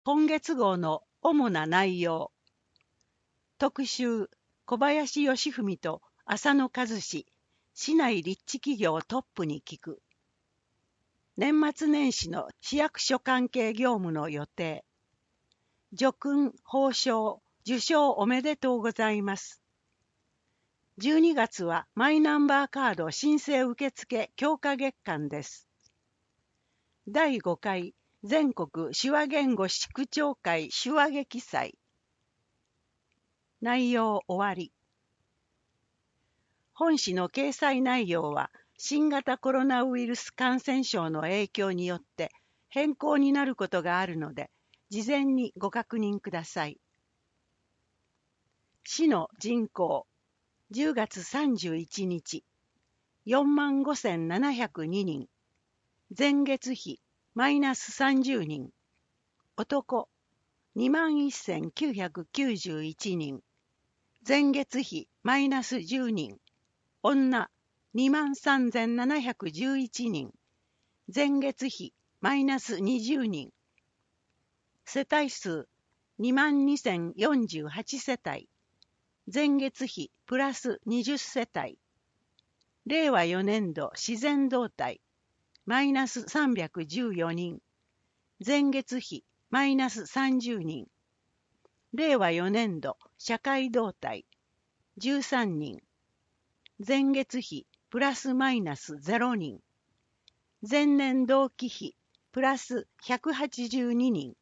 今月号の主な内容。特集、小林義文と浅野和志、市内立地企業トップに聞く。年末年始の市役所関係業務の予定。叙勲、褒章、受賞おめでとうございます。12月はマイナンバーカード申請受付強化月間です。第5回全国手話言語市区長会手話劇祭。内容終わり。本誌の掲載内容は新型コロナウイルス感染症の影響によって変更になることがあるので、事前にご確認ください。市の人口、10月31日、45,702 人。前月比、マイナス30人。男、21,991 人。前月比、マイナス10人。女、23,711 人。前月比、マイナス20人。世帯数、22,048 世帯。前月比、プラス20世帯。令和4年度自然動態、マイナス314人。前月比、マイナス30人。令和4年度社会動態、13人。前月比、プラスマイナス0人。前年同期比、プラス182人。